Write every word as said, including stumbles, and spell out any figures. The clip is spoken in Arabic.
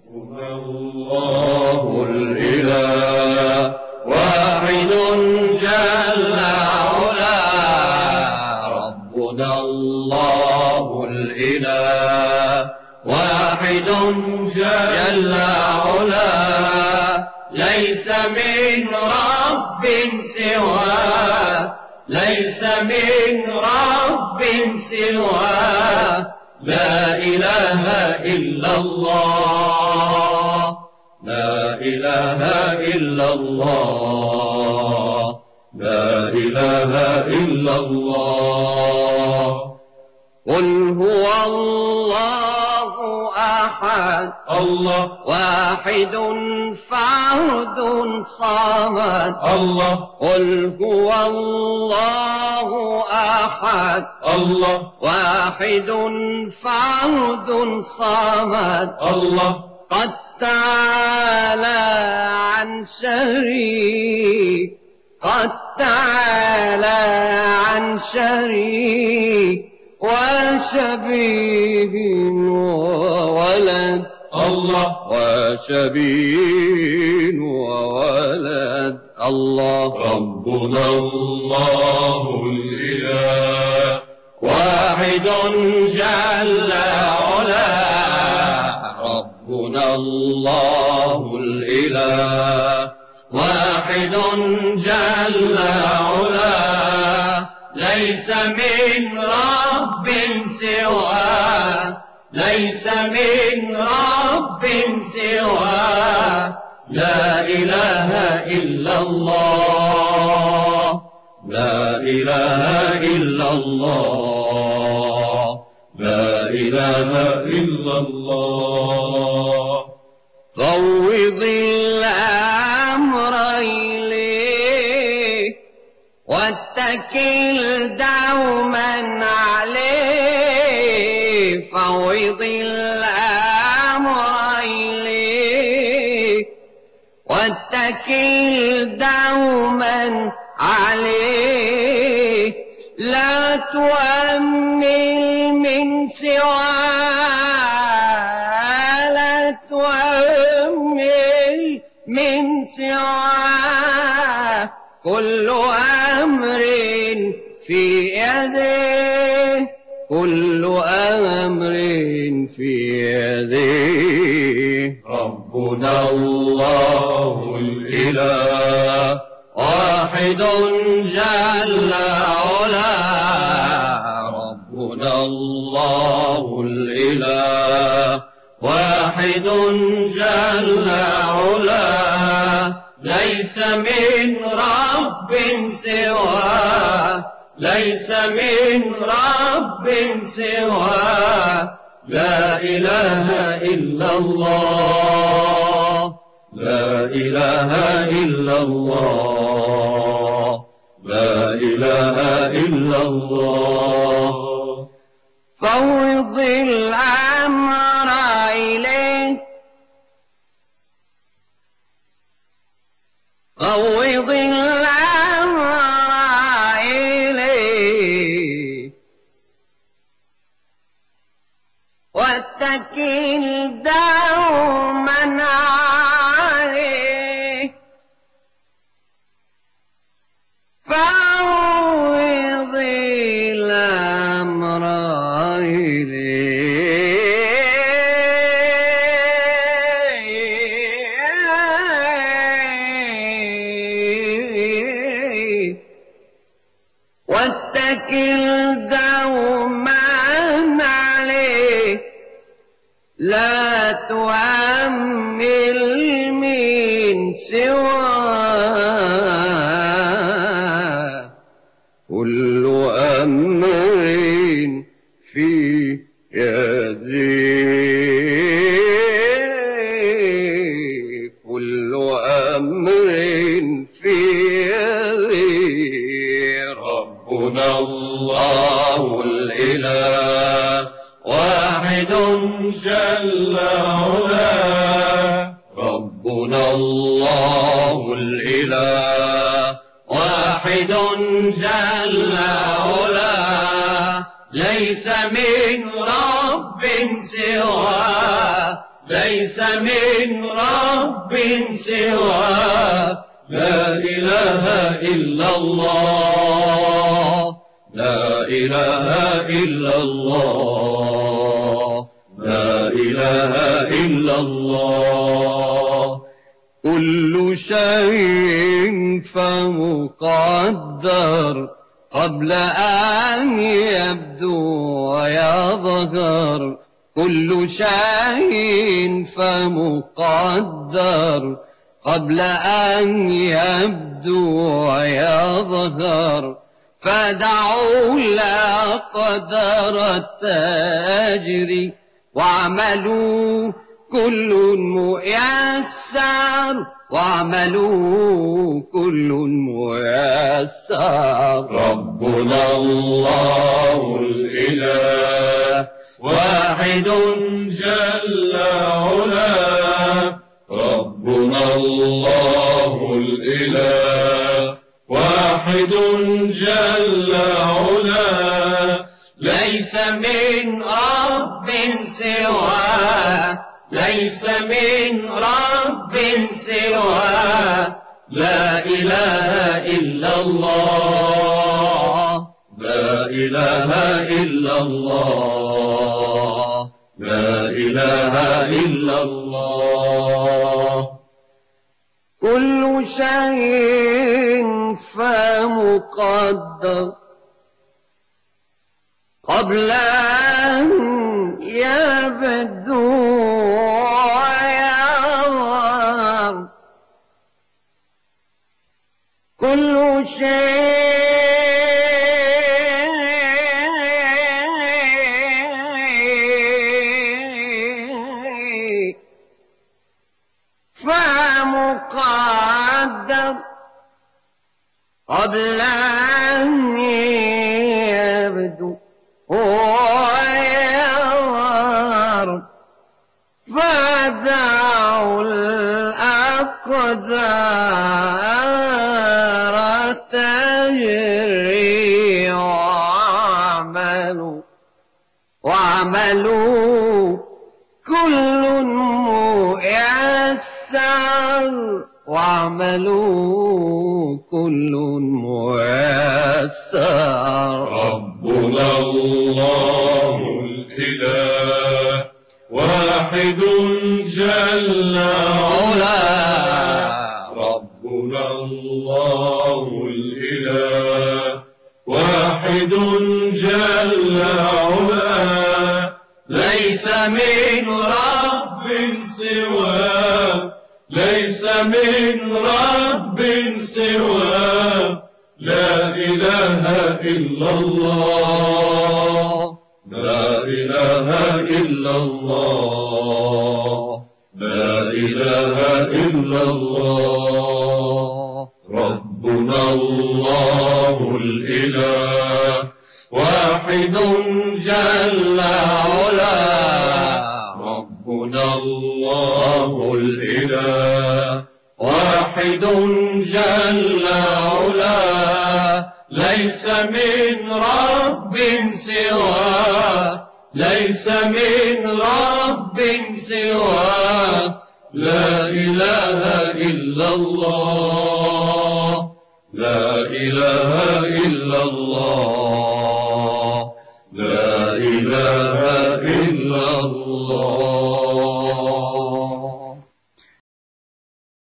الله الإله واحد جل علاه ربنا الله الإله واحد جل علاه ليس من رب سواه ليس من رب سواه لا إله إلا الله لا إله إلا الله لا إله إلا الله قل هو الله أحد الله واحد فرد صمد الله قل هو الله أحد الله واحد فرد صمد الله قد تعالى عن شريك قد تعالى عن شريك وشبيه وولد الله وشبيه وولد الله ربنا الله الإله واحد جل علاه ربنا الله الإله واحد جل علاه ليس من رب سواه ليس من رب سواه لا إله إلا الله لا إله إلا الله لا إله إلا الله فوض الأمر إليه واتكل دوما عليه فوض الأمر إليه واتكل دوما عليه لا تؤمل من سواه لا تؤمل من سواه كل أمر في يده كل أمر في يده ربنا الله الإله واحد جل علاه ربنا الله الإله واحد جل علاه ليس من رب سواه ليس من رب سواه لا إله إلا الله لا إله إلا الله لا إله إلا الله فوض الأمر إليه فوض الأمر إليه واتكل دوما عليه فوض الأمر إليه واتكل دوما عليه لا تؤمل من سواه كل أمر في يديه كل أمر في يديه ربنا الله الإله واحد جل علاه ربنا الله الإله واحد جل علاه ليس من رب سواه ليس من رب سواه لا إله إلا الله لا إله إلا الله لا إله إلا الله كل شيء فمقدر قبل أن يبدو ويظهر كل شيء فمقدر قبل أن يبدو ويظهر فدعوا لا قدر التجري واعملوا كل ميسر واعملوا كل ميسر ربنا الله الإله واحد جل علاه ربنا الله الإله واحد جل علاه ليس من رب سواه ليس من رب سواه لا إله إلا الله لا إله إلا الله لا إله إلا الله كل شيء فمقدر قبل أن يبدو ويظهر كل شيء فمقدر قبل أن يبدو ويظهر فدعوا الأقدار تجري واعملوا واعملوا كل ميسر واعملوا كل ميسر ربنا الله الإله واحد جل علاه ربنا الله الإله واحد جل علاه ليس من رب سواه ليس من رب سواه لا إله إلا الله لا إله إلا الله لا إله إلا الله ربنا الله الإله واحد جل علاه ربنا الله الإله واحد جل علاه ليس من رب سواه ليس من رب سواه لا إله إلا الله لا إله إلا الله لا إله إلا الله